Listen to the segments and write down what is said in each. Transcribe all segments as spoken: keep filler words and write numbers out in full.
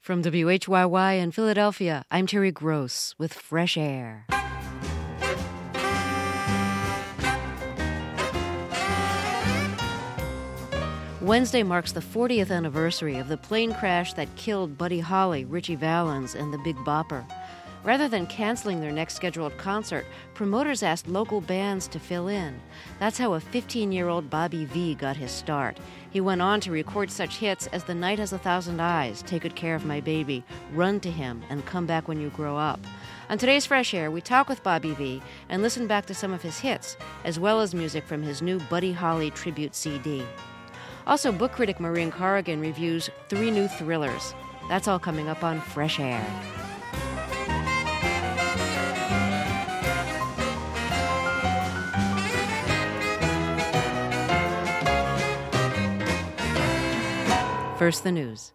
From W H Y Y in Philadelphia, I'm Terry Gross with Fresh Air. Wednesday marks the fortieth anniversary of the plane crash that killed Buddy Holly, Ritchie Valens, and the Big Bopper. Rather than canceling their next scheduled concert, promoters asked local bands to fill in. That's how a fifteen-year-old Bobby Vee got his start. He went on to record such hits as The Night Has a Thousand Eyes, Take Good Care of My Baby, Run to Him, and Come Back When You Grow Up. On today's Fresh Air, we talk with Bobby Vee and listen back to some of his hits, as well as music from his new Buddy Holly tribute C D. Also, book critic Maureen Corrigan reviews three new thrillers. That's all coming up on Fresh Air. First, the news.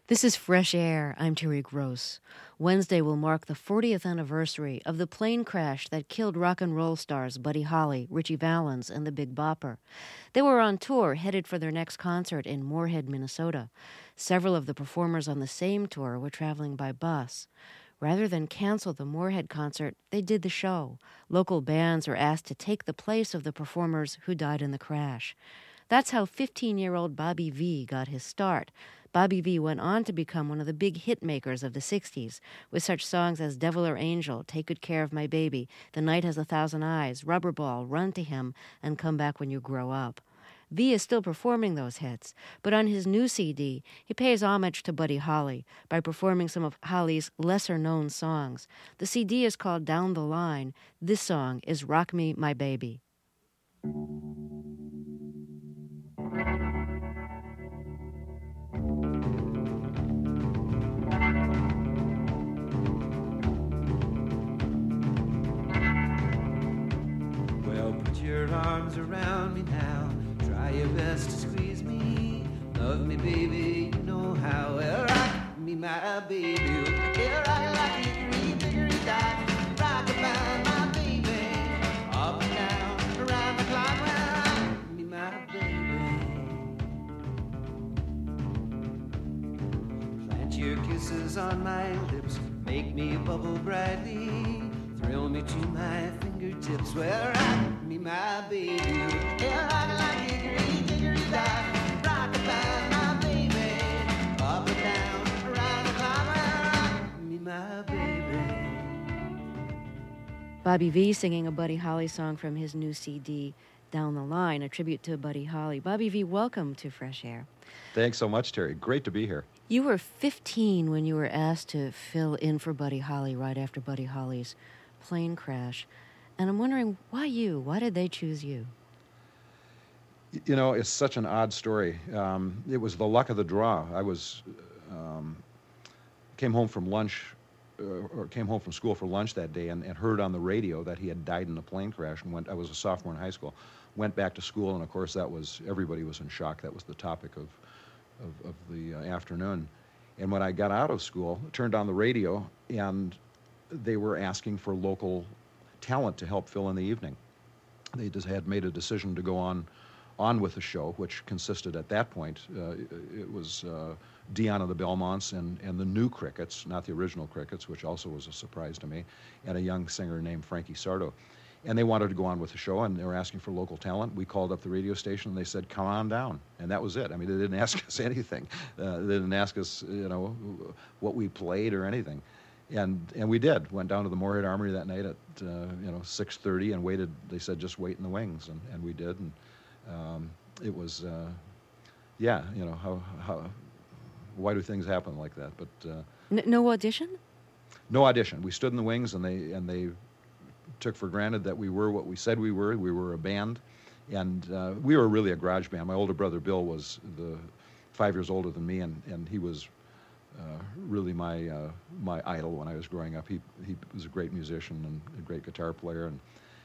This is Fresh Air. I'm Terry Gross. Wednesday will mark the fortieth anniversary of the plane crash that killed rock and roll stars Buddy Holly, Ritchie Valens, and the Big Bopper. They were on tour, headed for their next concert in Moorhead, Minnesota. Several of the performers on the same tour were traveling by bus. Rather than cancel the Moorhead concert, they did the show. Local bands were asked to take the place of the performers who died in the crash. That's how fifteen-year-old Bobby Vee got his start. Bobby Vee went on to become one of the big hit makers of the sixties, with such songs as Devil or Angel, Take Good Care of My Baby, The Night Has a Thousand Eyes, Rubber Ball, Run to Him, and Come Back When You Grow Up. Vee is still performing those hits, but on his new C D, he pays homage to Buddy Holly by performing some of Holly's lesser-known songs. The C D is called Down the Line. This song is Rock Me, My Baby. Your arms around me now, try your best to squeeze me, love me baby, you know how, well rock me my baby, yeah, rock like hickory, dickory dock, rock about my baby, up and down, around the clock, rock me my baby. Plant your kisses on my lips, make me bubble brightly, thrill me to my fingertips, well rock me my baby, yeah, rock like hickory, dickory dock, rock about my baby, up and down, around the clock, rock me my baby. Bobby Vee singing a Buddy Holly song from his new C D, Down the Line, a tribute to Buddy Holly. Bobby Vee, welcome to Fresh Air. Thanks so much, Terry. Great to be here. You were fifteen when you were asked to fill in for Buddy Holly right after Buddy Holly's plane crash. And I'm wondering, why you? Why did they choose you? You know, it's such an odd story. Um, it was the luck of the draw. I was, um, came home from lunch, uh, or came home from school for lunch that day and, and heard on the radio that he had died in a plane crash and went, I was a sophomore in high school, went back to school, and of course that was, everybody was in shock. That was the topic of, of, of the uh, afternoon. And when I got out of school, turned on the radio, and they were asking for local talent to help fill in the evening. They just had made a decision to go on on with the show, which consisted at that point, uh, it was uh, Dion of the Belmonts and, and the new Crickets, not the original Crickets, which also was a surprise to me, and a young singer named Frankie Sardo. And they wanted to go on with the show, and they were asking for local talent. We called up the radio station, and they said, come on down. And that was it. I mean, they didn't ask us anything. Uh, they didn't ask us, you know, what we played or anything. And and we did. Went down to the Moorhead Armory that night at uh, you know six thirty and waited. They said just wait in the wings, and, and we did. And um, it was uh, yeah, you know how how why do things happen like that? But uh, N- no audition? No audition. We stood in the wings, and they and they took for granted that we were what we said we were. We were a band, and uh, we were really a garage band. My older brother Bill was the five years older than me, and, and he was. Uh, really my uh, my idol when I was growing up. He he was a great musician and a great guitar player, and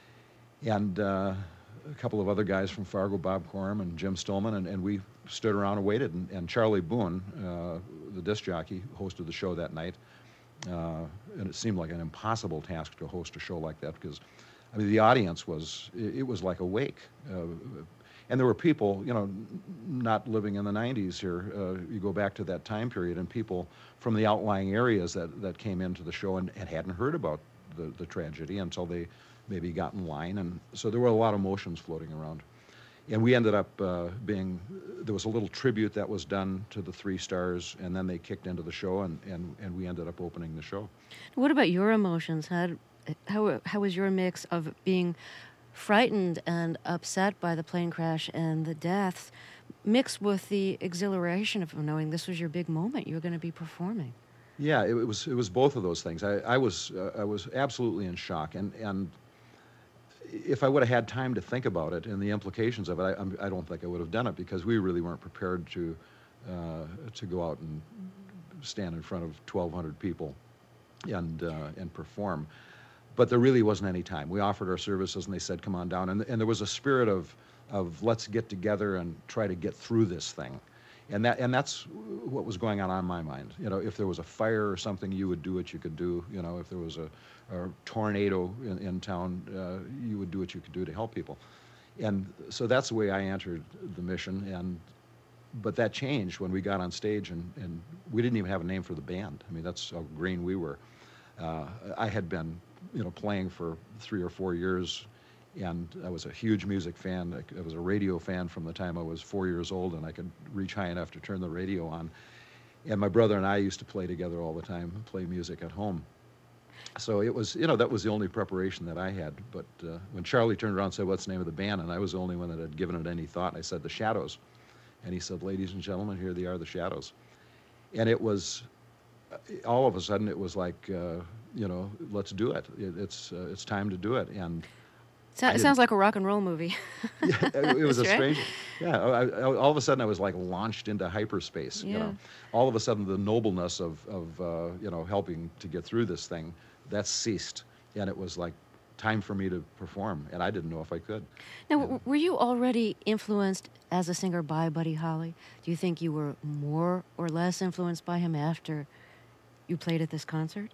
and uh, a couple of other guys from Fargo, Bob Coram and Jim Stillman, and, and we stood around and waited. And, and Charlie Boone, uh, the disc jockey, hosted the show that night. Uh, and it seemed like an impossible task to host a show like that because, I mean, the audience was it, it was like a wake. Uh, And there were people, you know, not living in the nineties here. Uh, you go back to that time period, and people from the outlying areas that, that came into the show and, and hadn't heard about the, the tragedy until they maybe got in line. And so there were a lot of emotions floating around. And we ended up uh, being, there was a little tribute that was done to the three stars, and then they kicked into the show, and, and, and we ended up opening the show. What about your emotions? How, how, how was your mix of being frightened and upset by the plane crash and the deaths, mixed with the exhilaration of knowing this was your big moment, you were going to be performing? Yeah, it, it was it was both of those things. I, I was uh, I was absolutely in shock, and and if I would have had time to think about it and the implications of it, I, I'm, I don't think I would have done it because we really weren't prepared to uh, to go out and stand in front of twelve hundred people and uh, and perform. But there really wasn't any time. We offered our services, and they said, come on down. And, and there was a spirit of, of let's get together and try to get through this thing. And that and that's what was going on on my mind. You know, if there was a fire or something, you would do what you could do. You know, if there was a, a tornado in, in town, uh, you would do what you could do to help people. And so that's the way I entered the mission. And but that changed when we got on stage, and, and we didn't even have a name for the band. I mean, that's how green we were. Uh, I had been, you know, playing for three or four years, and I was a huge music fan. I, I was a radio fan from the time I was four years old, and I could reach high enough to turn the radio on. And my brother and I used to play together all the time, play music at home. So it was, you know, that was the only preparation that I had. But uh, when Charlie turned around and said, "What's the name of the band?" and I was the only one that had given it any thought, I said, "The Shadows." And he said, "Ladies and gentlemen, here they are, the Shadows." And it was, all of a sudden, it was like, uh, you know, let's do it. it it's uh, it's time to do it. And so, it sounds like a rock and roll movie. Yeah, it, it was a right? strange. Yeah, I, I, all of a sudden, I was like launched into hyperspace. Yeah. You know, all of a sudden, the nobleness of of uh, you know helping to get through this thing, that ceased, and it was like time for me to perform, and I didn't know if I could. Now, And- w- were you already influenced as a singer by Buddy Holly? Do you think you were more or less influenced by him after you played at this concert?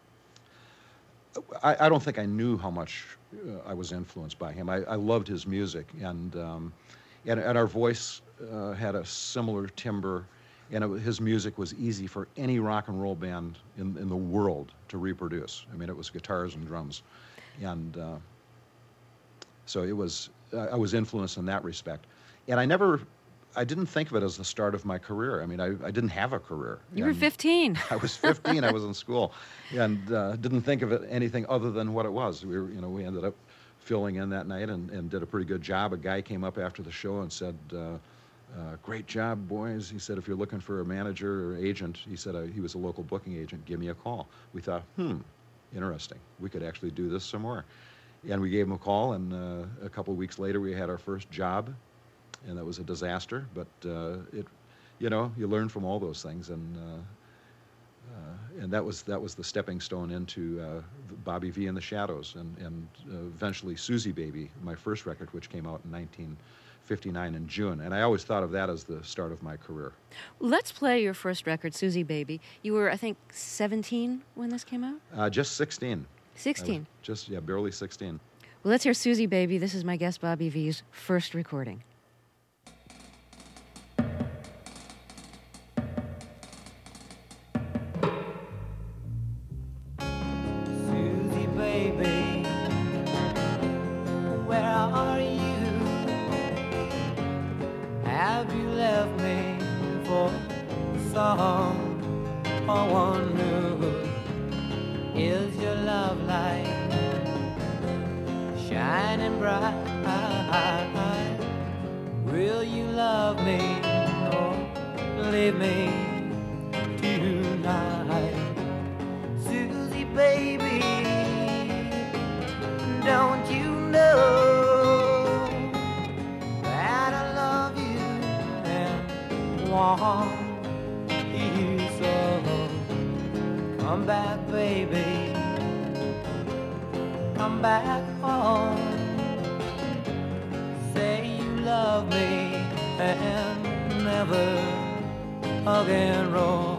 I, I don't think I knew how much uh, I was influenced by him. I, I loved his music, and um, and, and our voice uh, had a similar timbre, and it, wa- his music was easy for any rock and roll band in, in the world to reproduce. I mean, it was guitars and drums, and uh, so it was. I I was influenced in that respect, and I never. I didn't think of it as the start of my career. I mean, I, I didn't have a career. You were And fifteen. I was fifteen. I was in school, and uh, didn't think of it anything other than what it was. We were, you know, we ended up filling in that night and, and did a pretty good job. A guy came up after the show and said, uh, uh, "Great job, boys." He said, "If you're looking for a manager or agent," he said, uh, he was a local booking agent, "give me a call." We thought, hmm, interesting. We could actually do this some more. And we gave him a call, and uh, a couple of weeks later, we had our first job. And that was a disaster, but uh, it, you know, you learn from all those things, and uh, uh, and that was that was the stepping stone into uh, Bobby V and the Shadows, and and uh, eventually Susie Baby, my first record, which came out in nineteen fifty-nine in June, and I always thought of that as the start of my career. Let's play your first record, Susie Baby. You were, I think, seventeen when this came out? Uh, just sixteen. I was sixteen. Just yeah, barely sixteen. Well, let's hear Susie Baby. This is my guest Bobby V's first recording. Susie, baby, where are you? Have you left me for someone new? Is your love light shining bright? Will you love me or leave me tonight? Susie, baby, don't you know that I love you and want you so? Come back, baby, come back home. Say you love me and never again roam.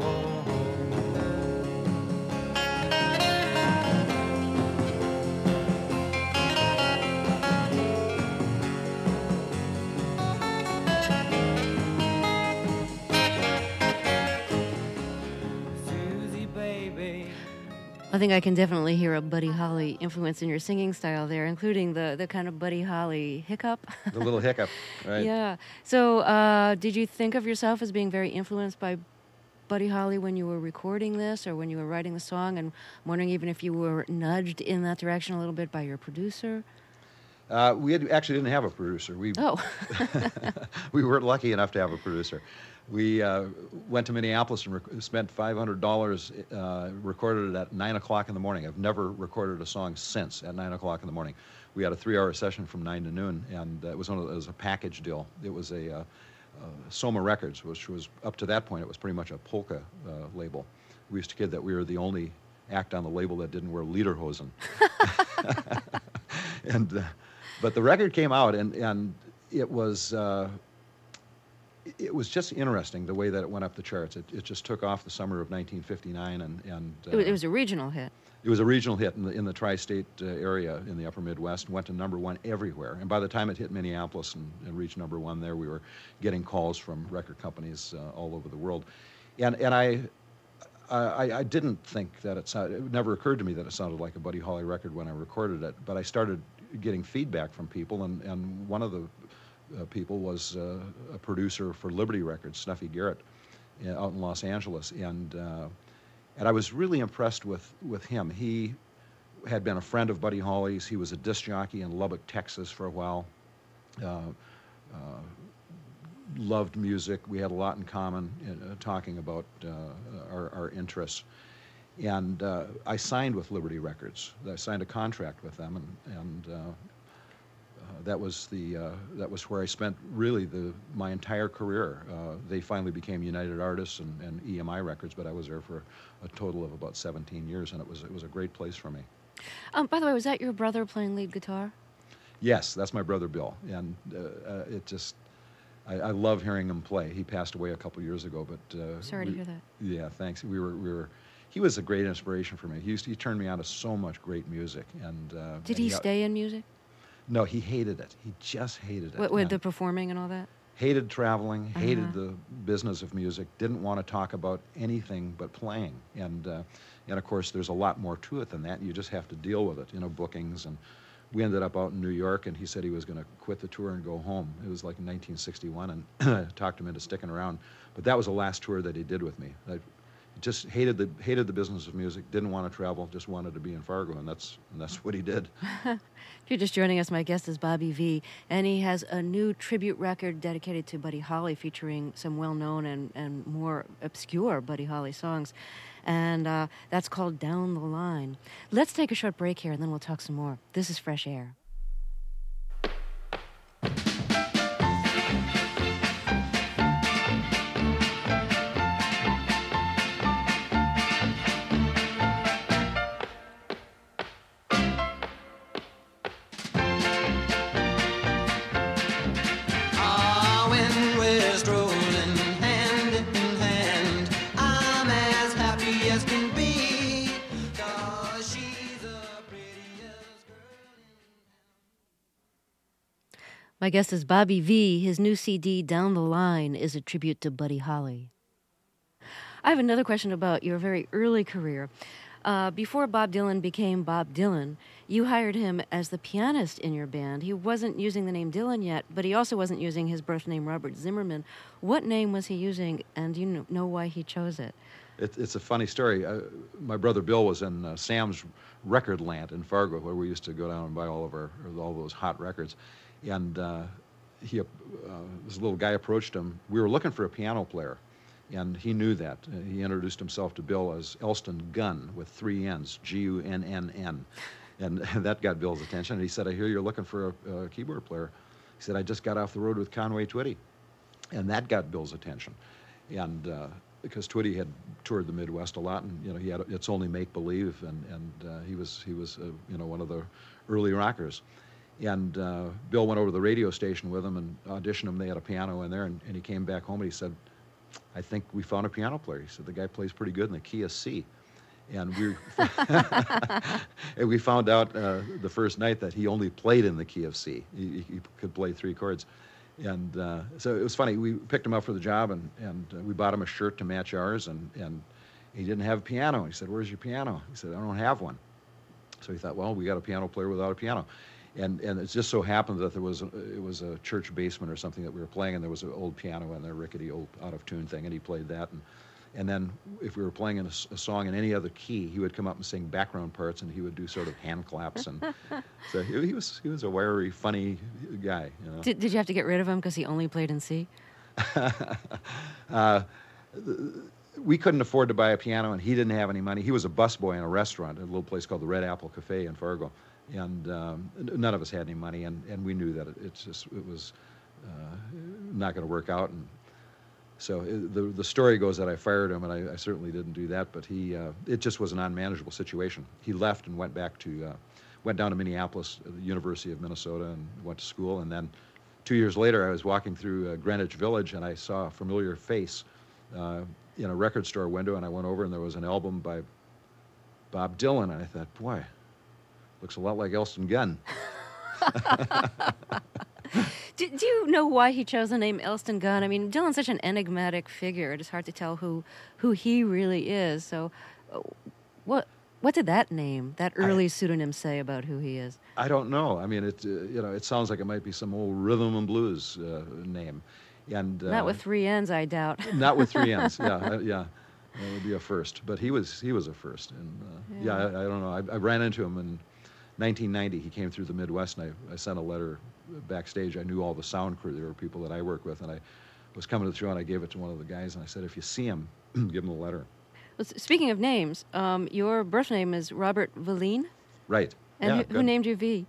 Susie, baby. I think I can definitely hear a Buddy Holly influence in your singing style there, including the, the kind of Buddy Holly hiccup. The little hiccup, right? Yeah. So, uh, did you think of yourself as being very influenced by Buddy Holly when you were recording this or when you were writing the song? And I'm wondering even if you were nudged in that direction a little bit by your producer? Uh, we had, actually didn't have a producer. We Oh. we weren't lucky enough to have a producer. We uh, went to Minneapolis and rec- spent five hundred dollars, uh, recorded it at nine o'clock in the morning. I've never recorded a song since at nine o'clock in the morning. We had a three-hour session from nine to noon, and uh, it was one of the, it was a package deal. It was a uh, uh, Soma Records, which was, up to that point, it was pretty much a polka uh, label. We used to kid that we were the only act on the label that didn't wear lederhosen. and uh, but the record came out, and and it was uh, it, it was just interesting the way that it went up the charts. It, it just took off the summer of nineteen fifty-nine, and and uh, It, wa- it was a regional hit. it was a regional hit in the in the tri-state uh, area in the upper Midwest. Went to number one everywhere, and by the time it hit Minneapolis and, and reached number one there, we were getting calls from record companies uh, all over the world, and and I. I, I didn't think that it sounded, it never occurred to me that it sounded like a Buddy Holly record when I recorded it, but I started getting feedback from people, and, and one of the uh, people was uh, a producer for Liberty Records, Snuffy Garrett, uh, out in Los Angeles, and uh, and I was really impressed with, with him. He had been a friend of Buddy Holly's. He was a disc jockey in Lubbock, Texas for a while. Uh, uh, loved music. We had a lot in common in, uh, talking about uh, our, our interests. And uh, I signed with Liberty Records. I signed a contract with them, and, and uh, uh, that was the uh, that was where I spent really the my entire career. Uh, they finally became United Artists and, and E M I Records, but I was there for a total of about seventeen years, and it was it was a great place for me. Um, by the way, was that your brother playing lead guitar? Yes, that's my brother Bill, and uh, uh, it just. I, I love hearing him play. He passed away a couple years ago, but uh, Sorry we, to hear that. Yeah, thanks. We were, we were. He was a great inspiration for me. He used, he turned me on to so much great music. And uh, Did and he stay in music? No, he hated it. He just hated it. With, with And the performing and all that? hated traveling, hated Uh-huh. the business of music. Didn't want to talk about anything but playing. And uh, and of course, there's a lot more to it than that. You just have to deal with it. You know, bookings and. We ended up out in New York, and he said he was going to quit the tour and go home. It was like in nineteen sixty-one, and I talked him into sticking around. But that was the last tour that he did with me. I just hated the hated the business of music, didn't want to travel, just wanted to be in Fargo, and that's and that's what he did. If you're just joining us, my guest is Bobby Vee, and he has a new tribute record dedicated to Buddy Holly featuring some well-known and, and more obscure Buddy Holly songs. And uh, that's called Down the Line. Let's take a short break here, and then we'll talk some more. This is Fresh Air. Ah, when we're strolling hand in hand, I'm as happy as can be, 'cause she's the prettiest girl in town. My guest is Bobby Vee. His new C D, Down the Line, is a tribute to Buddy Holly. I have another question about your very early career. Uh, before Bob Dylan became Bob Dylan, you hired him as the pianist in your band. He wasn't using the name Dylan yet, but he also wasn't using his birth name, Robert Zimmerman. What name was he using, and do you kn- know why he chose it? It, it's a funny story. Uh, my brother Bill was in uh, Sam's Record Land in Fargo, where we used to go down and buy all of our all those hot records. And uh, he, uh, this little guy approached him. We were looking for a piano player, and he knew that. Uh, he introduced himself to Bill as Elston Gunn with three N's, G U N N N. And that got Bill's attention. And he said, I hear you're looking for a, a keyboard player. He said, I just got off the road with Conway Twitty. And that got Bill's attention. And uh, because Twitty had toured the Midwest a lot, and you know he had It's Only Make Believe, and and uh, he was he was uh, you know one of the early rockers. And uh, Bill went over to the radio station with him and auditioned him. They had a piano in there, and, and he came back home and he said, I think we found a piano player. He said, the guy plays pretty good in the key of C. And we and we found out uh, the first night that he only played in the key of C. He, he could play three chords. And uh, so it was funny. We picked him up for the job, and, and uh, we bought him a shirt to match ours, and, and he didn't have a piano. He said, where's your piano? He said, I don't have one. So he thought, well, we got a piano player without a piano. And and it just so happened that there was a, it was a church basement or something that we were playing, and there was an old piano in there, rickety old out of tune thing, and he played that. And and then if we were playing in a, s- a song in any other key, he would come up and sing background parts, and he would do sort of hand claps. And so he, he was he was a wiry, funny guy. You know? Did, did you have to get rid of him because he only played in C? uh, we couldn't afford to buy a piano, and he didn't have any money. He was a busboy in a restaurant, a little place called the Red Apple Cafe in Fargo. And um, n- none of us had any money, and, and we knew that it, it's just it was uh, not going to work out. And so it, the the story goes that I fired him, and I, I certainly didn't do that. But he uh, it just was an unmanageable situation. He left and went back to uh, went down to Minneapolis, uh, the University of Minnesota, and went to school. And then two years later, I was walking through uh, Greenwich Village, and I saw a familiar face uh, in a record store window, and I went over, and there was an album by Bob Dylan, and I thought, boy, looks a lot like Elston Gunn. do, do you know why he chose the name Elston Gunn? I mean, Dylan's such an enigmatic figure. It's hard to tell who who he really is. So, uh, what what did that name, that early I, pseudonym, say about who he is? I don't know. I mean, it uh, you know, it sounds like it might be some old rhythm and blues uh, name, and uh, not with three N's, I doubt. Not with three N's. Yeah, uh, yeah. That would be a first, but he was he was a first, and uh, yeah, yeah I, I don't know. I, I ran into him in nineteen ninety. He came through the Midwest, and I, I sent a letter backstage. I knew all the sound crew. There were people that I work with, and I was coming through, and I gave it to one of the guys, and I said, if you see him, give him a letter. Well, speaking of names, um, your birth name is Robert Valine? Right. And yeah, who, who named you V?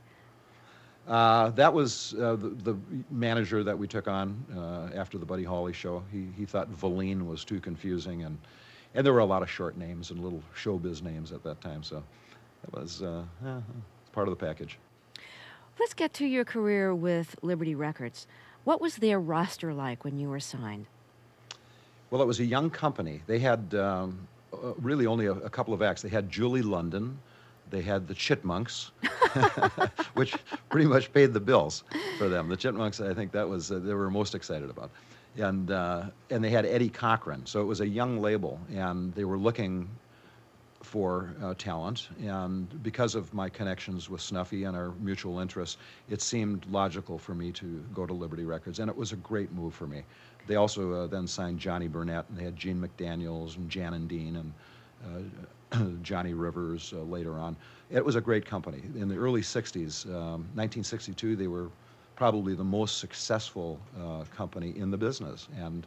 Uh, that was uh, the, the manager that we took on uh, after the Buddy Holly show. He he thought Valine was too confusing, and and there were a lot of short names and little showbiz names at that time, so it was uh, yeah, it's part of the package. Let's get to your career with Liberty Records. What was their roster like when you were signed? Well, it was a young company. They had um, uh, really only a, a couple of acts. They had Julie London. They had the Chipmunks, which pretty much paid the bills for them. The Chipmunks, I think that was, uh, they were most excited about. And uh, and they had Eddie Cochran. So it was a young label, and they were looking for uh, talent. And because of my connections with Snuffy and our mutual interests, it seemed logical for me to go to Liberty Records, and it was a great move for me. They also uh, then signed Johnny Burnett, and they had Gene McDaniels and Jan and Dean and uh, Johnny Rivers uh, later on. It was a great company. In the early sixties, um, nineteen sixty-two, they were probably the most successful uh, company in the business. And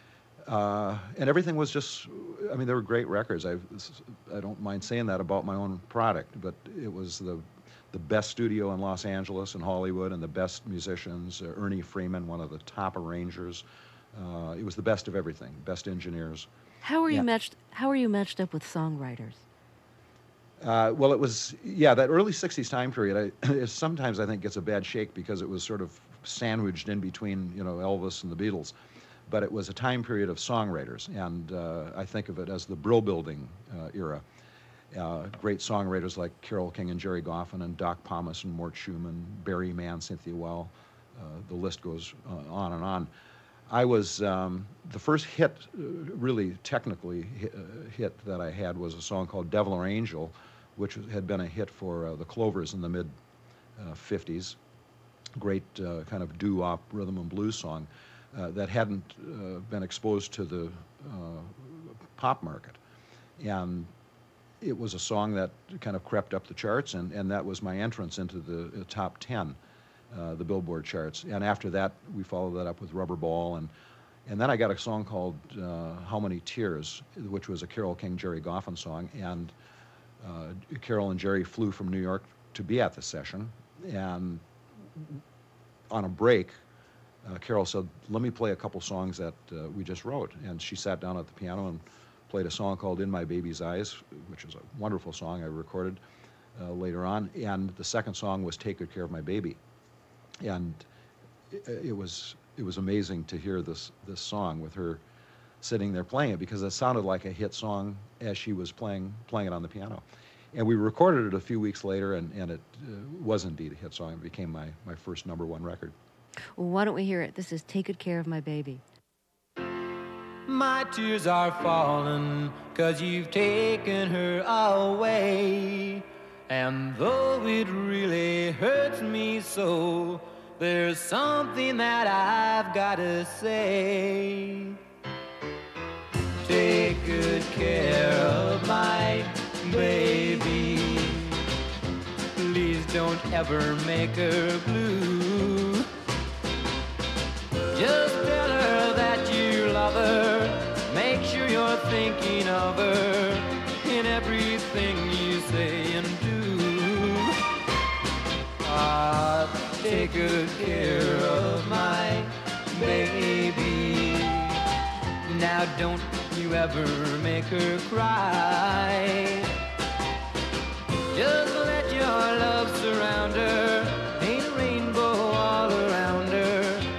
uh, and everything was just, I mean, they were great records. I I don't mind saying that about my own product, but it was the the best studio in Los Angeles and Hollywood, and the best musicians. Uh, Ernie Freeman, one of the top arrangers. Uh, it was the best of everything, best engineers. How were you yeah. matched? How were you matched up with songwriters? Uh, well, it was, yeah, that early sixties time period, I, it sometimes I think gets a bad shake because it was sort of sandwiched in between, you know, Elvis and the Beatles. But it was a time period of songwriters, and uh, I think of it as the Brill Building uh, era. Uh, great songwriters like Carole King and Jerry Goffin and Doc Pomus and Mort Schumann, Barry Mann, Cynthia Weil, uh, the list goes uh, on and on. I was, um, the first hit, uh, really technically hit, uh, hit that I had was a song called Devil or Angel, which had been a hit for uh, the Clovers in the mid uh, fifties. Great uh, kind of doo-wop rhythm and blues song uh, that hadn't uh, been exposed to the uh, pop market. And it was a song that kind of crept up the charts, and, and that was my entrance into the uh, top ten. Uh, the Billboard charts, and after that we followed that up with Rubber Ball, and and then I got a song called uh, How Many Tears, which was a Carole King, Jerry Goffin song, and uh, Carole and Jerry flew from New York to be at the session, and on a break, uh, Carole said, let me play a couple songs that uh, we just wrote, and she sat down at the piano and played a song called In My Baby's Eyes, which is a wonderful song I recorded uh, later on, and the second song was Take Good Care of My Baby. And it, it was it was amazing to hear this this song with her sitting there playing it, because it sounded like a hit song as she was playing playing it on the piano. And we recorded it a few weeks later, and, and it uh, was indeed a hit song. It became my, my first number one record. Well, why don't we hear it? This is Take Good Care of My Baby. My tears are falling 'cause you've taken her away. And though it really hurts me so, there's something that I've got to say. Take good care of my baby. Please don't ever make her blue. Just tell her that you love her. Make sure you're thinking of her in everything you say and do. Ah, take good care of my baby. Now don't you ever make her cry. Just let your love surround her. Paint a rainbow all around her.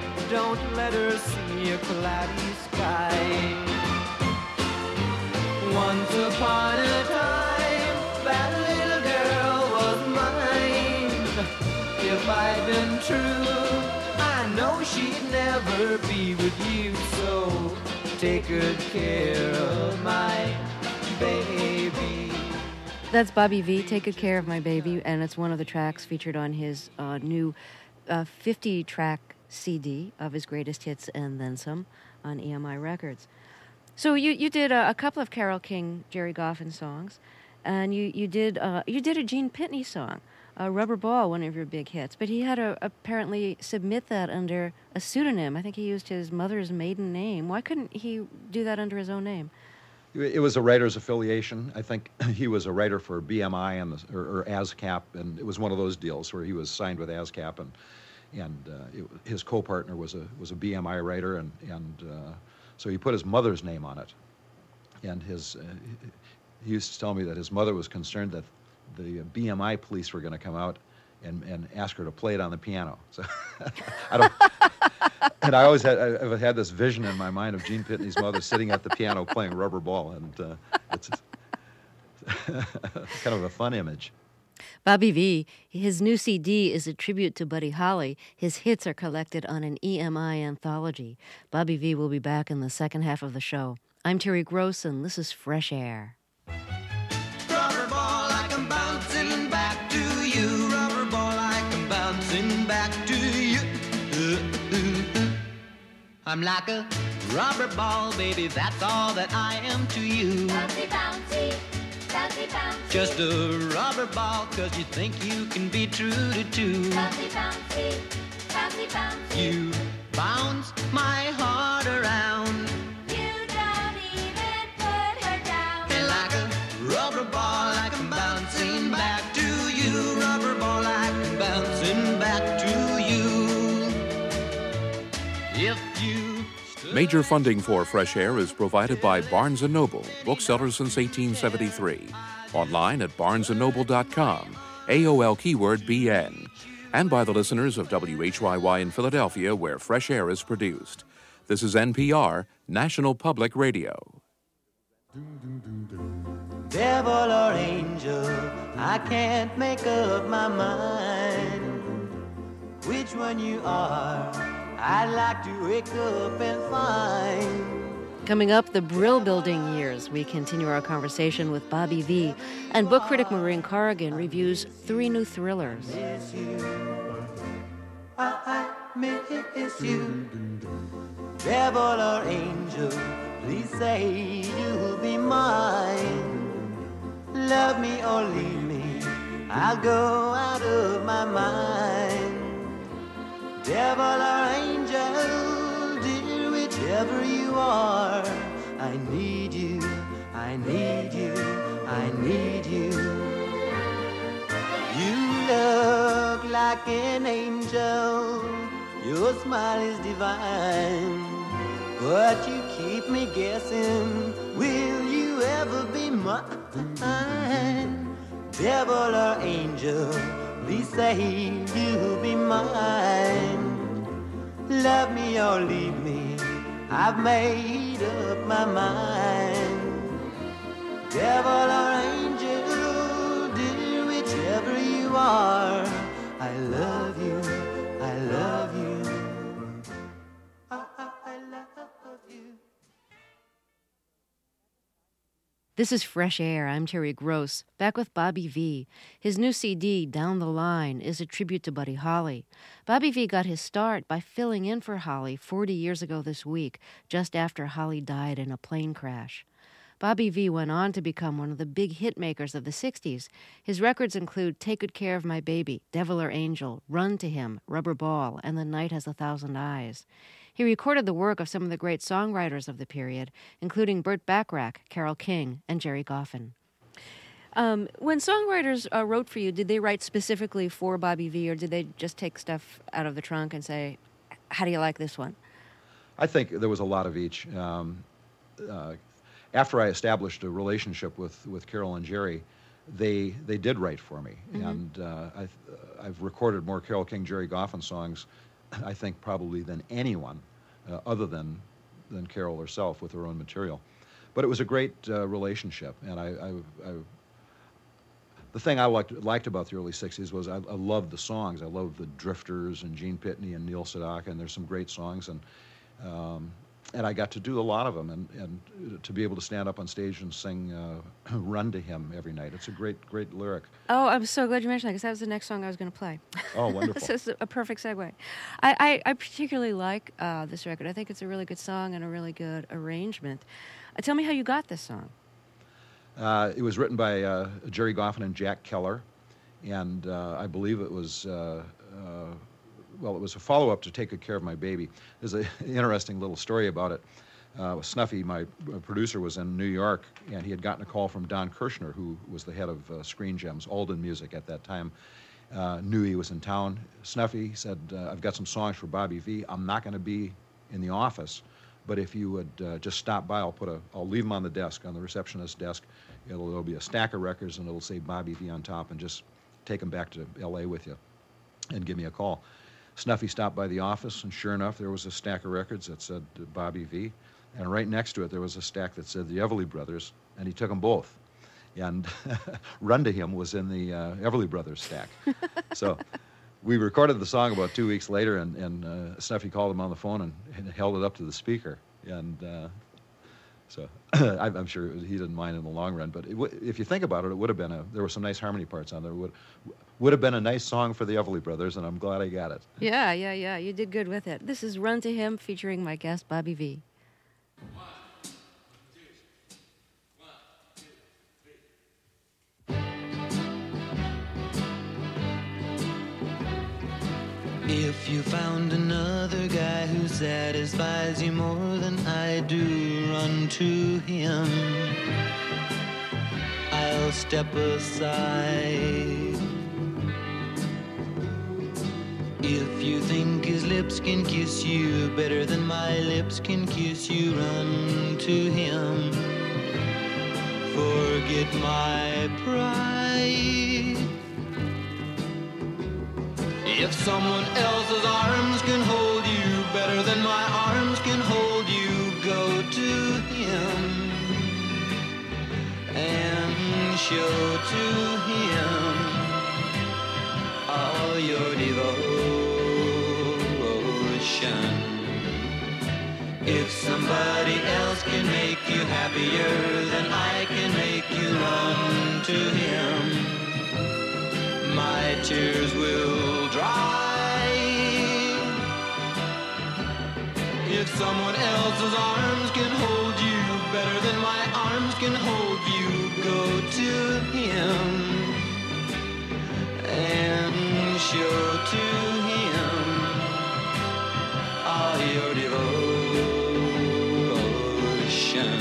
if I'd been true, I know she'd never be with you. So take good care of my baby. That's Bobby V, Take Good Care of My Baby, and it's one of the tracks featured on his uh, new uh, fifty-track C D of his greatest hits and then some on E M I Records. So you, you did a, a couple of Carole King, Jerry Goffin songs, and you you did uh, you did a Gene Pitney song, uh, Rubber Ball, one of your big hits. But he had to apparently submit that under a pseudonym. I think he used his mother's maiden name. Why couldn't he do that under his own name? It was a writer's affiliation. I think he was a writer for B M I and the, or, or ASCAP, and it was one of those deals where he was signed with ASCAP, and and uh, it, his co-partner was a was a B M I writer, and and uh, so he put his mother's name on it. And his uh, he used to tell me that his mother was concerned that the B M I police were going to come out and and ask her to play it on the piano. So I don't. And I always had I've had this vision in my mind of Gene Pitney's mother sitting at the piano playing Rubber Ball, and uh, it's kind of a fun image. Bobby V, his new C D is a tribute to Buddy Holly. His hits are collected on an E M I anthology. Bobby V will be back in the second half of the show. I'm Terry Gross, and this is Fresh Air. Rubber ball, like I'm bouncing back to you. Rubber ball, like I'm bouncing back to you. I'm like a rubber ball, baby, that's all that I am to you. Bouncy, bouncy, bouncy, bouncy. Just a rubber ball, cause you think you can be true to two. Bouncy, bouncy, bouncy, bouncy. You bounce my heart around. You don't even put her down. And like a rubber ball, like I'm bouncing back to you. Rubber ball, like I'm bouncing back to you. If you stood Major funding for Fresh Air is provided by Barnes and Noble, booksellers since eighteen seventy-three. Online at barnes and noble dot com, A O L keyword B N. And by the listeners of W H Y Y in Philadelphia, where Fresh Air is produced. This is N P R, National Public Radio. devil or angel, I can't make up my mind which one you are. I'd like to wake up and find. Coming up, the Brill Building years. We continue our conversation with Bobby V. And book critic Maureen Corrigan reviews three new thrillers. Miss you. I miss you. Devil or angel, please say you'll be mine. Love me or leave me, I'll go out of my mind. Devil or angel, dear, whichever you are, I need you, I need you, I need you. You look like an angel, your smile is divine, but you keep me guessing, will you ever be mine? Devil or angel, please say you'll be mine. Love me or leave me, I've made up my mind. Devil or angel, dear, whichever you are, I love you, I love you, I, I, I love you. This is Fresh Air. I'm Terry Gross, back with Bobby V. His new C D, Down the Line, is a tribute to Buddy Holly. Bobby V got his start by filling in for Holly forty years ago this week, just after Holly died in a plane crash. Bobby V went on to become one of the big hit makers of the sixties. His records include Take Good Care of My Baby, Devil or Angel, Run to Him, Rubber Ball, and The Night Has a Thousand Eyes. He recorded the work of some of the great songwriters of the period, including Burt Bacharach, Carole King, and Jerry Goffin. Um, when songwriters uh, wrote for you, did they write specifically for Bobby V, or did they just take stuff out of the trunk and say, how do you like this one? I think there was a lot of each. Um, uh, after I established a relationship with, with Carole and Jerry, they they did write for me. Mm-hmm. And uh, I've, uh, I've recorded more Carole King, Jerry Goffin songs, I think probably than anyone uh, other than than Carole herself with her own material. But it was a great uh, relationship, and I, I, I the thing I liked, liked about the early sixties was I, I loved the songs. I loved the Drifters and Gene Pitney and Neil Sedaka, and there's some great songs, and um, and I got to do a lot of them, and, and to be able to stand up on stage and sing uh, "Run to Him" every night. It's a great, great lyric. Oh, I'm so glad you mentioned that, because that was the next song I was going to play. Oh, wonderful. This is a perfect segue. I, I, I particularly like uh, this record. I think it's a really good song and a really good arrangement. Uh, tell me how you got this song. Uh, it was written by uh, Jerry Goffin and Jack Keller, and uh, I believe it was, uh, uh, well, it was a follow-up to Take Good Care of My Baby. There's an interesting little story about it. Uh, Snuffy, my uh, producer, was in New York, and he had gotten a call from Don Kirshner, who was the head of uh, Screen Gems, Alden Music at that time. Uh, knew he was in town. Snuffy said, uh, I've got some songs for Bobby Vee. I'm not going to be in the office, but if you would uh, just stop by, I'll put a, I'll leave them on the desk, on the receptionist's desk. It'll, there'll be a stack of records, and it'll say Bobby Vee on top, and just take them back to L A with you and give me a call. Snuffy stopped by the office, and sure enough, there was a stack of records that said uh, Bobby Vee, and right next to it, there was a stack that said the Everly Brothers, and he took them both. And Run to Him was in the uh, Everly Brothers stack. So we recorded the song about two weeks later, and, and uh, Snuffy called him on the phone and, and held it up to the speaker. And uh, so I'm I'm sure he didn't mind in the long run. But it w if you think about it, it would have been a, there were some nice harmony parts on there. It would, would have been a nice song for the Everly Brothers, and I'm glad I got it. Yeah, yeah, yeah. You did good with it. This is Run to Him featuring my guest, Bobby Vee. If you found another guy who satisfies you more than I do, run to him. I'll step aside. If you think his lips can kiss you better than my lips can kiss you, run to him. Forget my pride. If someone else's arms can hold you better than my arms can hold you, go to him and show to him all your devotion. If somebody else can make you happier than I can make you, run to him. My tears will dry. If someone else's arms can hold you better than my arms can hold you, go to him and show to him all your devotion.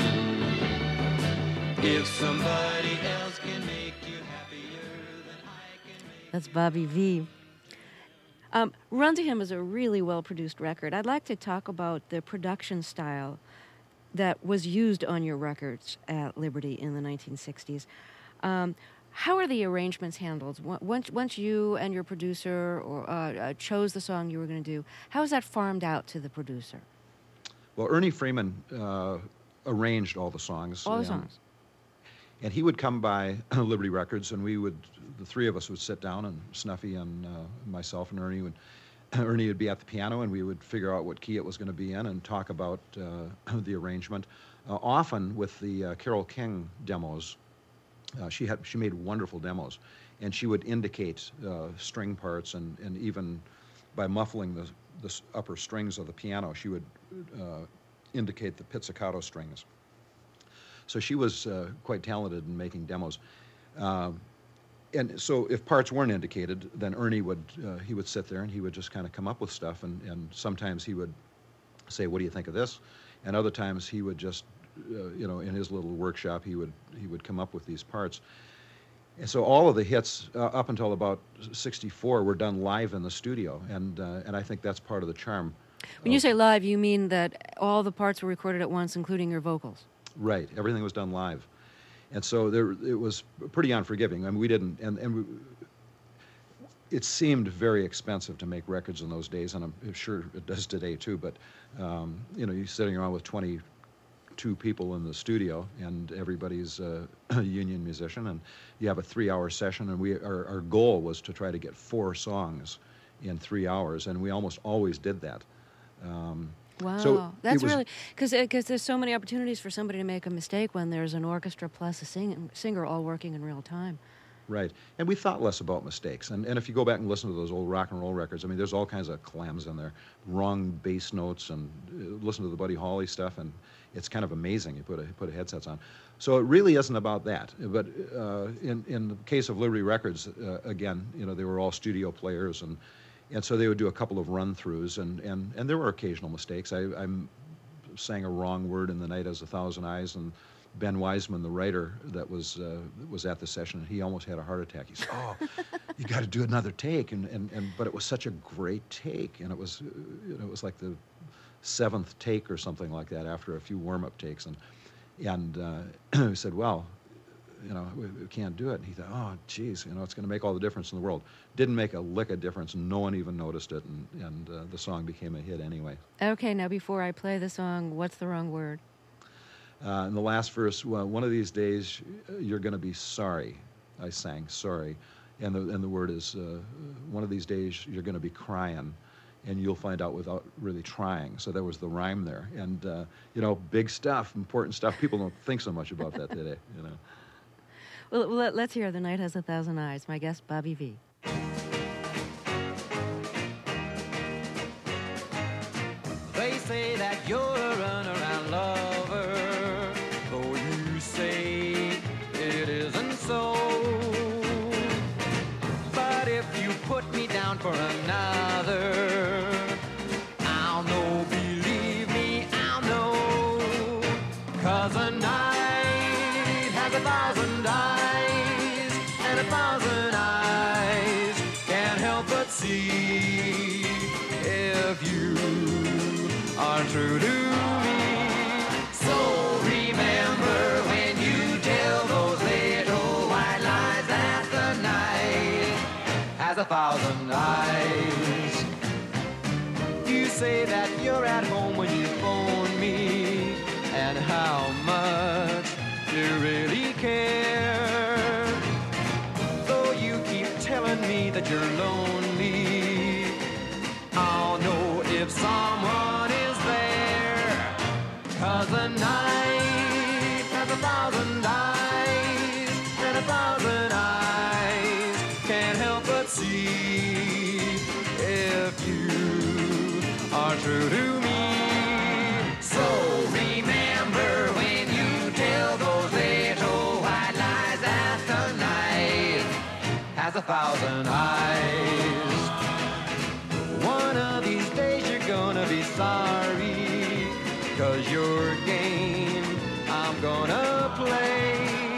If somebody else can make you happier than I can make. That's Bobby Vee. Um, Run to Him is a really well-produced record. I'd like to talk about the production style that was used on your records at Liberty in the nineteen sixties. Um, how are the arrangements handled? Once, once you and your producer or, uh, uh, chose the song you were going to do, how is that farmed out to the producer? Well, Ernie Freeman uh, arranged all the songs. All the and, songs. And he would come by Liberty Records, and we would, the three of us would sit down, and Snuffy and uh, myself and Ernie would, Ernie would be at the piano, and we would figure out what key it was going to be in and talk about uh, the arrangement. Uh, often with the uh, Carole King demos, uh, she had she made wonderful demos, and she would indicate uh, string parts, and, and even by muffling the, the s- upper strings of the piano, she would uh, indicate the pizzicato strings. So she was uh, quite talented in making demos. Um, and so if parts weren't indicated, then Ernie would, uh, he would sit there and he would just kind of come up with stuff, and, and sometimes he would say, what do you think of this? And other times he would just, uh, you know, in his little workshop, he would, he would come up with these parts. And so all of the hits uh, up until about sixty-four were done live in the studio, and, uh, and I think that's part of the charm. When you of- say live, you mean that all the parts were recorded at once, including your vocals? Right, everything was done live, and so there it was pretty unforgiving. I mean, we didn't, and and we, it seemed very expensive to make records in those days, and I'm sure it does today too. But um, you know, you're sitting around with twenty-two two people in the studio, and everybody's uh, a union musician, and you have a three-hour session, and we our, our goal was to try to get four songs in three hours, and we almost always did that. Um, Wow, so that's it was, really because because there's so many opportunities for somebody to make a mistake when there's an orchestra plus a sing, singer all working in real time. right. And we thought less about mistakes. And and if you go back and listen to those old rock and roll records, I mean, there's all kinds of clams in there, wrong bass notes, and uh, listen to the Buddy Holly stuff, and it's kind of amazing. You put a put a headsets on, so it really isn't about that. But uh, in in the case of Liberty Records, uh, again, you know, they were all studio players, and. And so they would do a couple of run-throughs, and, and, and there were occasional mistakes. I I'm sang a wrong word in The Night Has a Thousand Eyes, and Ben Wiseman, the writer that was uh, was at the session, and he almost had a heart attack. He said, "Oh, you got to do another take," and, and, and but it was such a great take, and it was uh, you know, it was like the seventh take or something like that after a few warm-up takes, and and uh, he said, "Well, you know, we, we can't do it." And he thought, "Oh, geez, you know, it's going to make all the difference in the world." Didn't make a lick of difference. No one even noticed it, and, and uh, the song became a hit anyway. Okay, now before I play the song, what's the wrong word? Uh, in the last verse, well, one of these days uh, you're going to be sorry. I sang sorry, and the and the word is uh, one of these days you're going to be crying, and you'll find out without really trying. So there was the rhyme there, and uh, you know, big stuff, important stuff. People don't think so much about that today, you know. Well, let, let's hear The Night Has a Thousand Eyes. My guest, Bobby Vee. They say that you're a runaround lover, though you say it isn't so. But if you put me down for another, I'll know, believe me, I'll know. 'Cause a night has a thousand eyes, and a thousand eyes can't help but see if you are true to me. So remember when you tell those little white lies that the night has a thousand eyes. You say that you're at home when you phone me, and how much you really care. Though you keep telling me that you're lonely, I'll know if someone is there. 'Cause the night has a thousand eyes, and a thousand eyes can't help but see if you are true to me. So remember when you tell those little white lies that the night has a thousand eyes. One of these days you're gonna be sorry, 'cause your game I'm gonna play,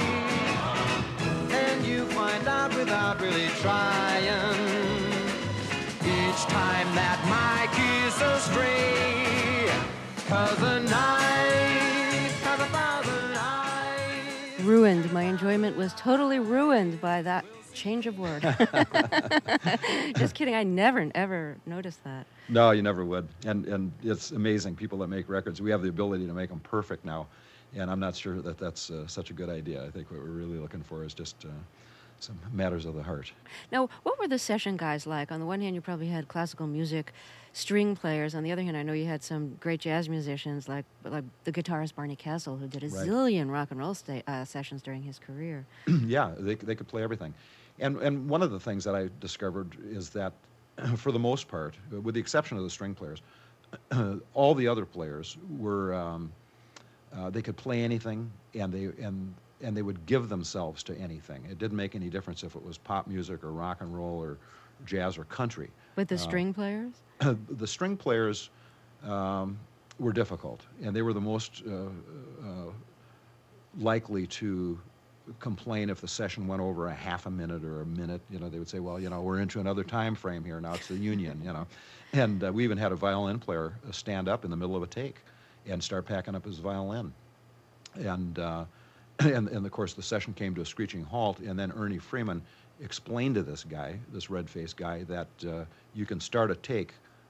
and you find out without really trying, each time that my kiss astray. 'Cause the night has a thousand eyes. Ruined. My enjoyment was totally ruined by that change of word. Just kidding. I never, ever noticed that. No, you never would. And and it's amazing, people that make records. We have the ability to make them perfect now, and I'm not sure that that's uh, such a good idea. I think what we're really looking for is just uh, some matters of the heart. Now, what were the session guys like? On the one hand, you probably had classical music string players. On the other hand, I know you had some great jazz musicians like like the guitarist Barney Castle, who did a Right. zillion rock and roll sta- uh, sessions during his career. Yeah, they they could play everything. And and one of the things that I discovered is that, for the most part, with the exception of the string players, all the other players were um, uh, they could play anything, and they and and they would give themselves to anything. It didn't make any difference if it was pop music or rock and roll or jazz or country. With the string players? The string players um, were difficult, and they were the most uh, uh, likely to complain if the session went over a half a minute or a minute. You know, they would say, well, you know, we're into another time frame here now. It's the union, you know. And uh, we even had a violin player uh, stand up in the middle of a take and start packing up his violin. And, uh, and, and of course, the session came to a screeching halt, and then Ernie Freeman explained to this guy, this red-faced guy, that uh, you can start a take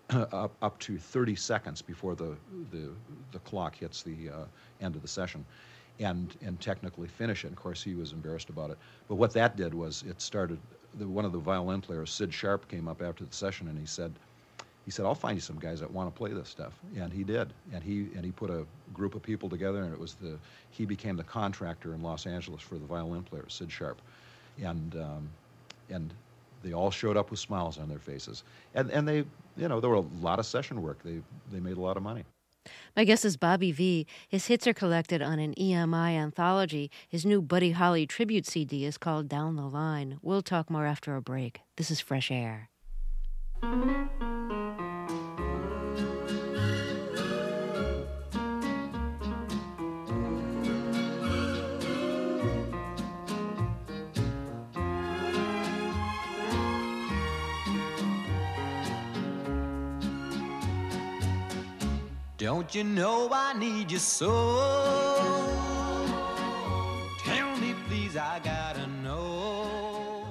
up, up to thirty seconds before the, the, the clock hits the uh, end of the session, and, and technically finish it. Of course, he was embarrassed about it. But what that did was it started, the, one of the violin players, Sid Sharp, came up after the session and he said, he said, I'll find you some guys that want to play this stuff. And he did. And he, and he put a group of people together, and it was the, he became the contractor in Los Angeles for the violin player, Sid Sharp. And, um, and they all showed up with smiles on their faces. And, and they, you know, there were a lot of session work. They, they made a lot of money. My guest is Bobby Vee. His hits are collected on an E M I anthology. His new Buddy Holly tribute C D is called Down the Line. We'll talk more after a break. This is Fresh Air. Don't you know I need you so? Tell me please, I gotta know.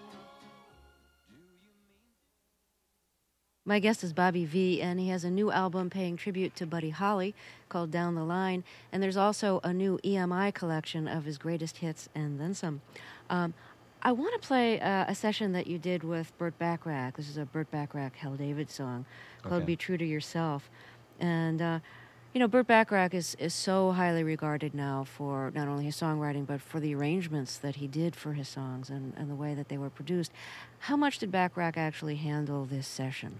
My guest is Bobby Vee, and he has a new album paying tribute to Buddy Holly called Down the Line, and there's also a new E M I collection of his greatest hits and then some. Um, I want to play uh, a session that you did with Burt Bacharach. This is a Burt Bacharach Hal David song called Okay. Be True to Yourself. And, uh, you know, Burt Bacharach is, is so highly regarded now for not only his songwriting, but for the arrangements that he did for his songs and, and the way that they were produced. How much did Bacharach actually handle this session?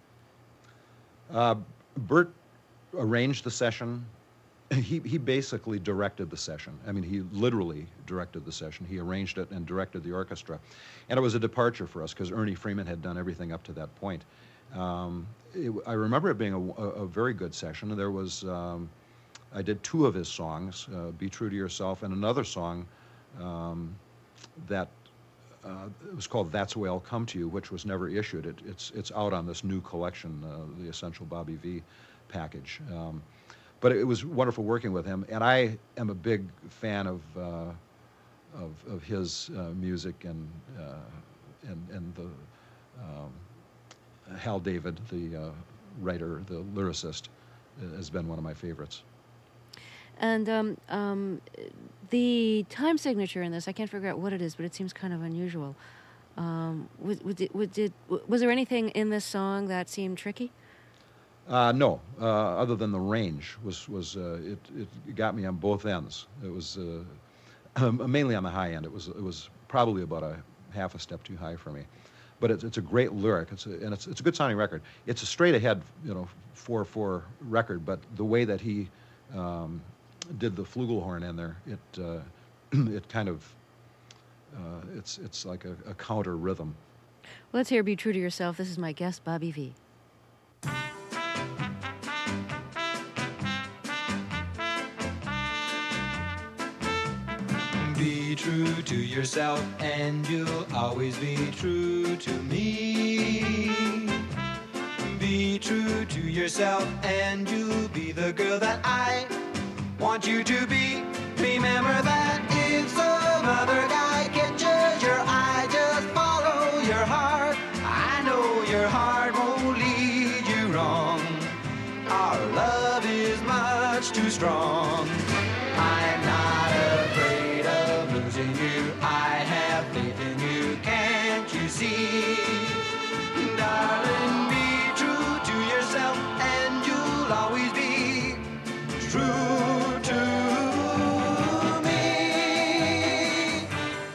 Uh, Burt arranged the session. He, he basically directed the session. I mean, he literally directed the session. He arranged it and directed the orchestra. And it was a departure for us because Ernie Freeman had done everything up to that point. Um, it, I remember it being a, a, a very good session. There was, um, I did two of his songs, uh, Be True to Yourself, and another song um, that uh, it was called That's the Way I'll Come to You, which was never issued. It, it's, it's out on this new collection, uh, the Essential Bobby Vee package. Um, but it was wonderful working with him, and I am a big fan of, uh, of, of his uh, music and, uh, and, and the... Um, Hal David, the uh, writer, the lyricist, uh, has been one of my favorites. And um, um, the time signature in this, I can't figure out what it is, but it seems kind of unusual. Um, was, was, it, was, it, was there anything in this song that seemed tricky? Uh, no, uh, other than the range was was uh, it, it got me on both ends. It was uh, mainly on the high end. It was it was probably about a half a step too high for me. But it's, it's a great lyric, it's a, and it's, it's a good sounding record. It's a straight ahead, you know, four four record, but the way that he um, did the flugelhorn in there, it uh, it kind of, uh, it's it's like a, a counter rhythm. Let's hear Be True to Yourself. This is my guest, Bobby Vee. Be true to yourself and you'll always be true to me. Be true to yourself and you'll be the girl that I want you to be. Remember that if some other guy catches your eye, just follow your heart. I know your heart won't lead you wrong. Our love is much too strong. I'm not afraid of losing you. I have faith in you, can't you see? Darling, be true to yourself and you'll always be true to me.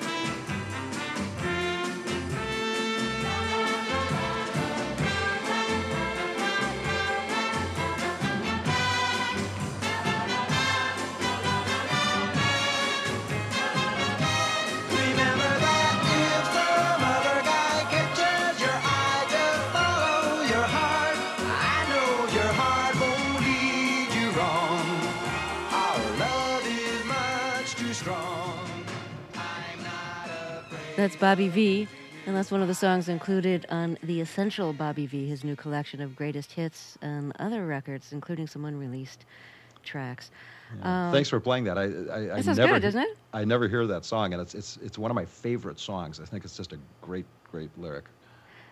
Remember that if some other guy catches your eye, just follow your heart. I know your heart won't lead you wrong. Our love is much too strong. I'm not afraid. That's Bobby Vee, and that's one of the songs included on the Essential Bobby Vee, his new collection of greatest hits and other records, including some unreleased tracks. Um, Thanks for playing that. I I, I This sounds never good, doesn't it? I never hear that song, and it's it's it's one of my favorite songs. I think it's just a great great lyric.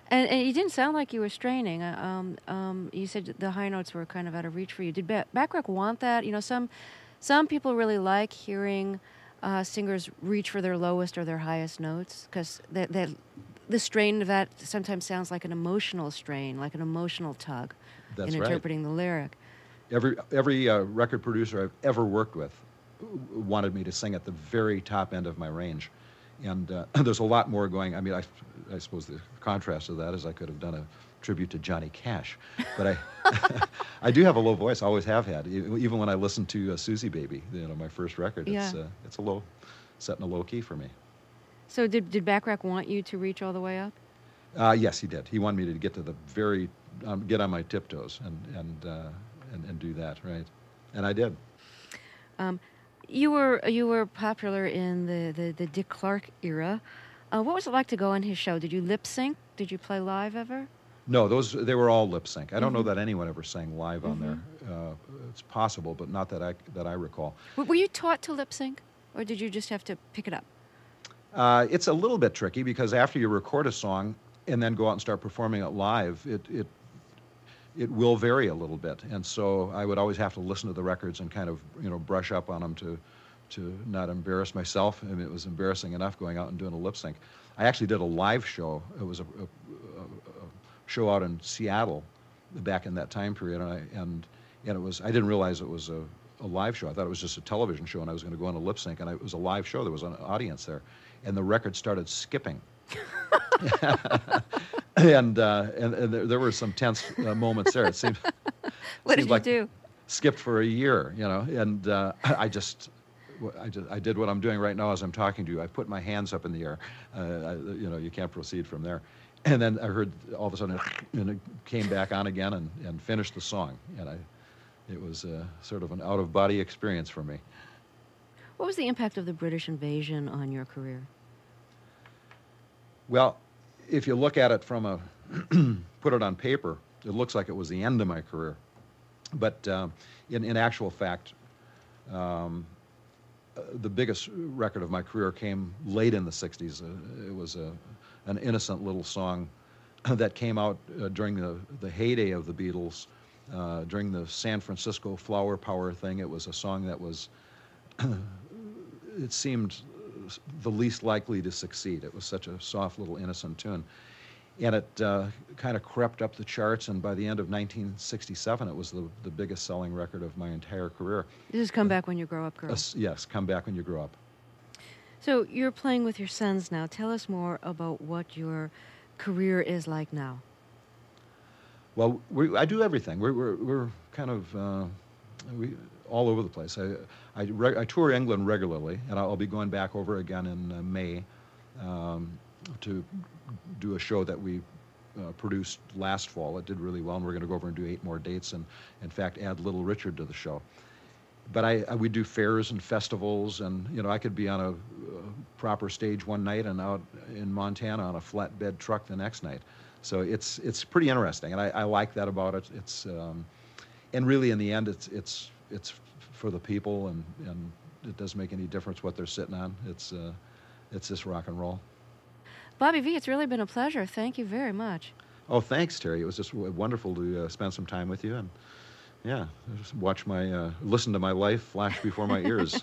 And, and you didn't sound like you were straining. Uh, Um, um, you said the high notes were kind of out of reach for you. Did ba- Bacharach want that? You know, some some people really like hearing uh, singers reach for their lowest or their highest notes because that that the strain of that sometimes sounds like an emotional strain, like an emotional tug That's in right. interpreting the lyric. Every every uh, record producer I've ever worked with wanted me to sing at the very top end of my range, and uh, there's a lot more going. I mean, I, I suppose the contrast to that is I could have done a tribute to Johnny Cash, but I I do have a low voice. I always have had, E- even when I listen to uh, Susie Baby, you know, my first record. It's Yeah. uh, it's a low, set in a low key for me. So did did Bacharach want you to reach all the way up? Uh, yes, he did. He wanted me to get to the very, um, get on my tiptoes and and, uh, and and do that, right? And I did. Um, you were you were popular in the, the, the Dick Clark era. Uh, what was it like to go on his show? Did you lip sync? Did you play live ever? No, those they were all lip sync. I don't know Mm-hmm. that anyone ever sang live on there. Uh, it's possible, but not that I that I recall. W- Were you taught to lip sync, or did you just have to pick it up? Uh, it's a little bit tricky because after you record a song and then go out and start performing it live, it it it will vary a little bit. And so I would always have to listen to the records and kind of you know brush up on them to to not embarrass myself. I mean, it was embarrassing enough going out and doing a lip sync. I actually did a live show. It was a, a, a, a show out in Seattle back in that time period, and I, and and it was I didn't realize it was a, a live show. I thought it was just a television show, and I was going to go on a lip sync, and I, it was a live show. There was an audience there, and the record started skipping. and, uh, and and there, there were some tense uh, moments there. It seemed What seemed did you like do? skipped for a year, you know, and uh, I just. I, just, I did what I'm doing right now as I'm talking to you. I put my hands up in the air. Uh, I, you know, you can't proceed from there. And then I heard all of a sudden, and it came back on again and, and finished the song. And I, it was uh, sort of an out-of-body experience for me. What was the impact of the British invasion on your career? Well, if you look at it from a, put it on paper, it looks like it was the end of my career. But um, in, in actual fact, um, uh, the biggest record of my career came late in the sixties. Uh, it was a, an innocent little song that came out uh, during the, the heyday of the Beatles, uh, during the San Francisco Flower Power thing. It was a song that was, it seemed the least likely to succeed. It was such a soft little innocent tune. And it uh, kind of crept up the charts, and by the end of nineteen sixty-seven, it was the, the biggest selling record of my entire career. This is Come Back When You Grow Up, Girl. Uh, yes, Come Back When You Grow Up. So you're playing with your sons now. Tell us more about what your career is like now. Well, we, I do everything. We're, we're, we're kind of uh, we, all over the place. I, I, re- I tour England regularly, and I'll be going back over again in uh, May um, to do a show that we uh, produced last fall. It did really well, and we're going to go over and do eight more dates and, in fact, add Little Richard to the show. But I, I we do fairs and festivals, and you know I could be on a, uh proper stage one night and out in Montana on a flatbed truck the next night. So it's it's pretty interesting, and I, I like that about it. It's um, and really in the end, it's it's it's for the people, and, and it doesn't make any difference what they're sitting on. It's uh, it's just rock and roll. Bobby V, it's really been a pleasure. Thank you very much. Oh, thanks, Terry. It was just w- wonderful to uh, spend some time with you, and yeah, just watch my uh, listen to my life flash before my ears.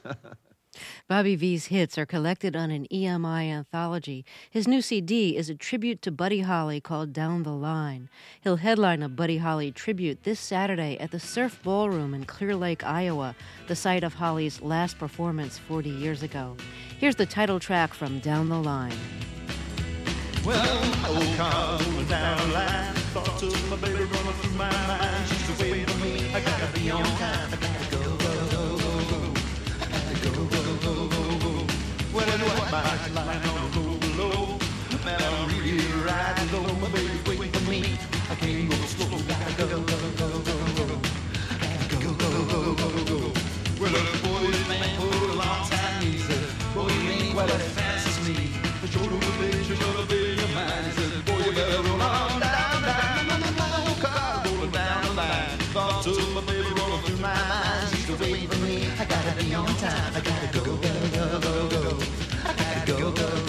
Bobby V's hits are collected on an E M I anthology. His new C D is a tribute to Buddy Holly called Down the Line. He'll headline a Buddy Holly tribute this Saturday at the Surf Ballroom in Clear Lake, Iowa, the site of Holly's last performance forty years ago. Here's the title track from Down the Line. Well, oh, come down the line. Thoughts of my baby running through my mind. She's away from me. I gotta be on time. I gotta go, go, go, go, go. I gotta go, go, go, go, go. Well, it's what my line on the road below. Man, I'm really riding low. My baby's waiting for me. I can't go slow. Gotta go, go, go, go, go. I gotta go, go, go, go, go. Well, the boy's man for a long time. He said, boy, you ain't quite as fast as me. The shoulder will be, the shoulder be. He said, boy, you better roll on down, down, down, down, car rolling down the line. Thoughts of my baby rolling through my mind. She's waiting for me. I gotta be on time. I gotta go, go, go, go, go. I gotta go, go, go.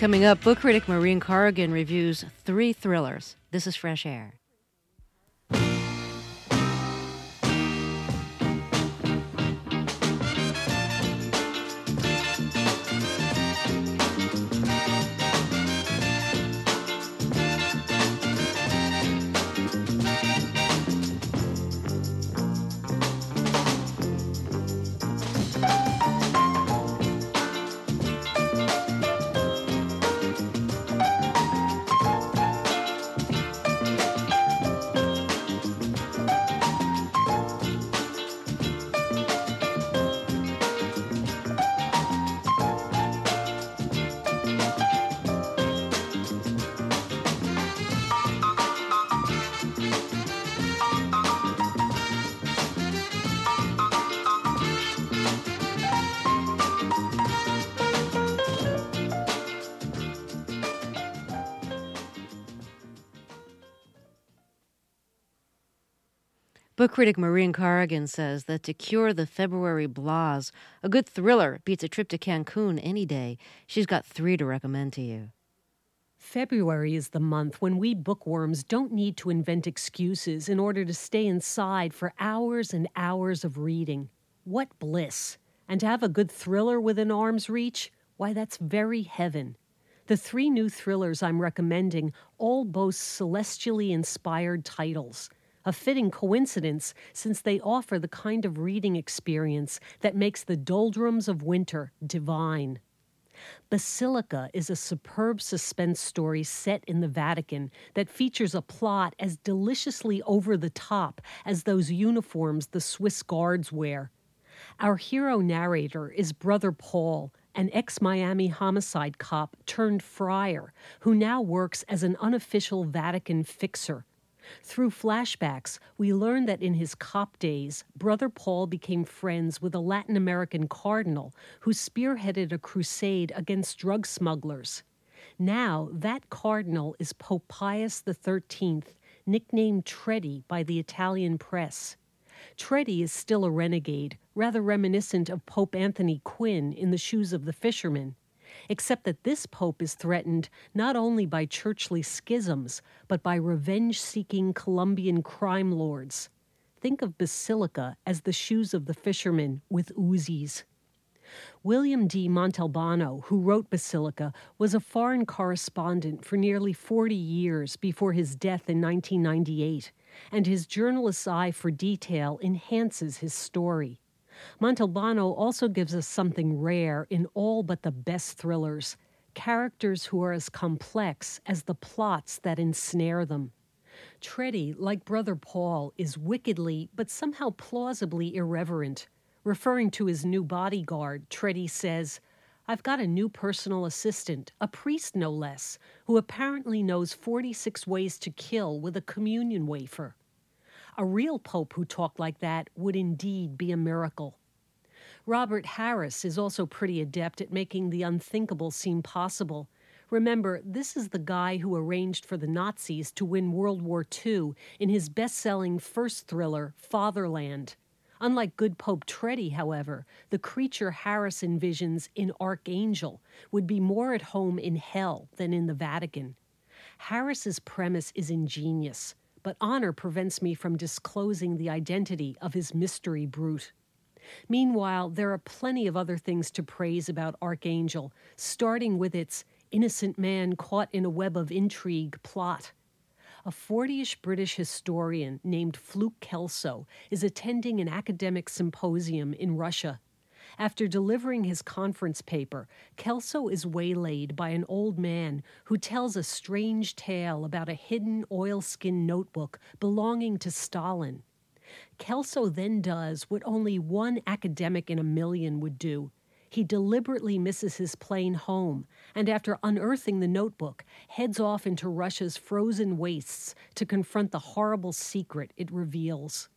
Coming up, book critic Maureen Corrigan reviews three thrillers. This is Fresh Air. Book critic Maureen Corrigan says that to cure the February blahs, a good thriller beats a trip to Cancun any day. She's got three to recommend to you. February is the month when we bookworms don't need to invent excuses in order to stay inside for hours and hours of reading. What bliss! And to have a good thriller within arm's reach? Why, that's very heaven. The three new thrillers I'm recommending all boast celestially inspired titles. A fitting coincidence, since they offer the kind of reading experience that makes the doldrums of winter divine. Basilica is a superb suspense story set in the Vatican that features a plot as deliciously over the top as those uniforms the Swiss Guards wear. Our hero narrator is Brother Paul, an ex-Miami homicide cop turned friar who now works as an unofficial Vatican fixer. Through flashbacks, we learn that in his cop days, Brother Paul became friends with a Latin American cardinal who spearheaded a crusade against drug smugglers. Now, that cardinal is Pope Pius the thirteenth, nicknamed Treddy by the Italian press. Treddy is still a renegade, rather reminiscent of Pope Anthony Quinn in The Shoes of the Fisherman, except that this pope is threatened not only by churchly schisms, but by revenge-seeking Colombian crime lords. Think of Basilica as The Shoes of the Fisherman with Uzis. William D. Montalbano, who wrote Basilica, was a foreign correspondent for nearly forty years before his death in nineteen ninety-eight, and his journalist's eye for detail enhances his story. Montalbano also gives us something rare in all but the best thrillers, characters who are as complex as the plots that ensnare them. Treddy, like Brother Paul, is wickedly but somehow plausibly irreverent. Referring to his new bodyguard, Treddy says, "I've got a new personal assistant, a priest no less, who apparently knows forty-six ways to kill with a communion wafer." A real pope who talked like that would indeed be a miracle. Robert Harris is also pretty adept at making the unthinkable seem possible. Remember, this is the guy who arranged for the Nazis to win World War Two in his best-selling first thriller, Fatherland. Unlike good Pope Treddy, however, the creature Harris envisions in Archangel would be more at home in hell than in the Vatican. Harris's premise is ingenious, but honor prevents me from disclosing the identity of his mystery brute. Meanwhile, there are plenty of other things to praise about Archangel, starting with its innocent man caught in a web of intrigue plot. A fortyish British historian named Fluke Kelso is attending an academic symposium in Russia. After delivering his conference paper, Kelso is waylaid by an old man who tells a strange tale about a hidden oilskin notebook belonging to Stalin. Kelso then does what only one academic in a million would do. He deliberately misses his plane home, and after unearthing the notebook, heads off into Russia's frozen wastes to confront the horrible secret it reveals.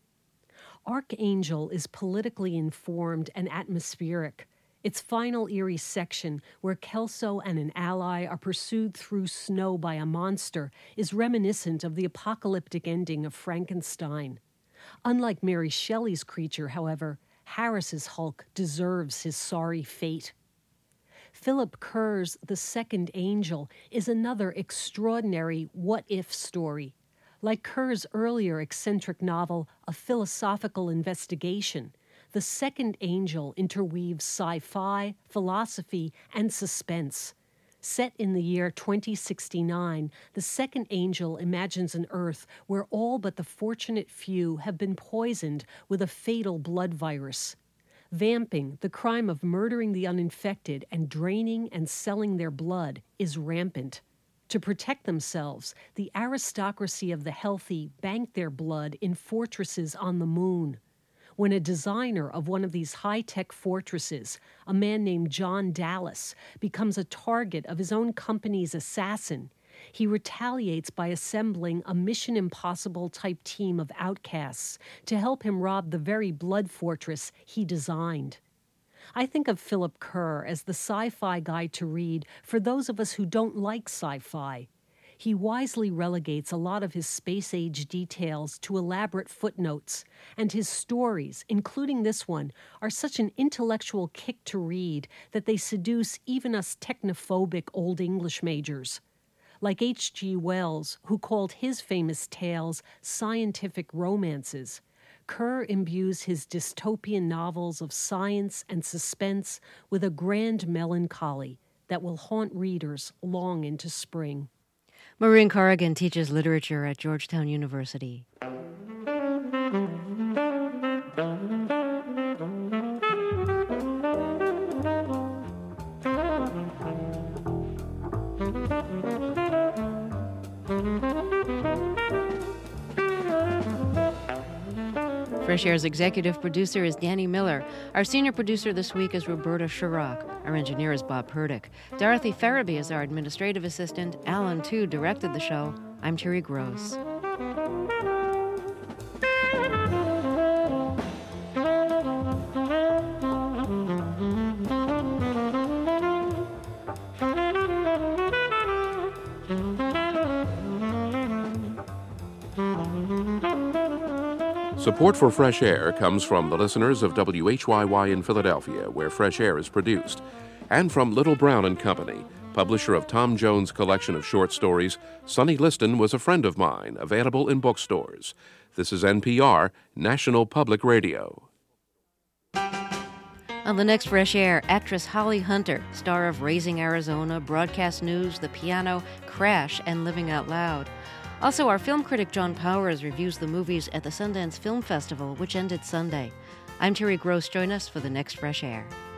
Archangel is politically informed and atmospheric. Its final eerie section, where Kelso and an ally are pursued through snow by a monster, is reminiscent of the apocalyptic ending of Frankenstein. Unlike Mary Shelley's creature, however, Harris's Hulk deserves his sorry fate. Philip Kerr's The Second Angel is another extraordinary what-if story. Like Kerr's earlier eccentric novel, A Philosophical Investigation, The Second Angel interweaves sci-fi, philosophy, and suspense. Set in the year twenty sixty-nine, The Second Angel imagines an Earth where all but the fortunate few have been poisoned with a fatal blood virus. Vamping, the crime of murdering the uninfected and draining and selling their blood, is rampant. To protect themselves, the aristocracy of the healthy bank their blood in fortresses on the moon. When a designer of one of these high-tech fortresses, a man named John Dallas, becomes a target of his own company's assassin, he retaliates by assembling a Mission Impossible-type team of outcasts to help him rob the very blood fortress he designed. I think of Philip Kerr as the sci-fi guy to read for those of us who don't like sci-fi. He wisely relegates a lot of his space-age details to elaborate footnotes, and his stories, including this one, are such an intellectual kick to read that they seduce even us technophobic Old English majors. Like H G Wells, who called his famous tales scientific romances, Kerr imbues his dystopian novels of science and suspense with a grand melancholy that will haunt readers long into spring. Maureen Corrigan teaches literature at Georgetown University. Fresh Air's executive producer is Danny Miller. Our senior producer this week is Roberta Sherrock. Our engineer is Bob Purdick. Dorothy Farabee is our administrative assistant. Alan, too, directed the show. I'm Terry Gross. Support for Fresh Air comes from the listeners of W H Y Y in Philadelphia, where Fresh Air is produced, and from Little Brown and Company, publisher of Tom Jones' collection of short stories, Sonny Liston Was a Friend of Mine, available in bookstores. This is N P R, National Public Radio. On the next Fresh Air, actress Holly Hunter, star of Raising Arizona, Broadcast News, The Piano, Crash, and Living Out Loud. Also, our film critic John Powers reviews the movies at the Sundance Film Festival, which ended Sunday. I'm Terry Gross. Join us for the next Fresh Air.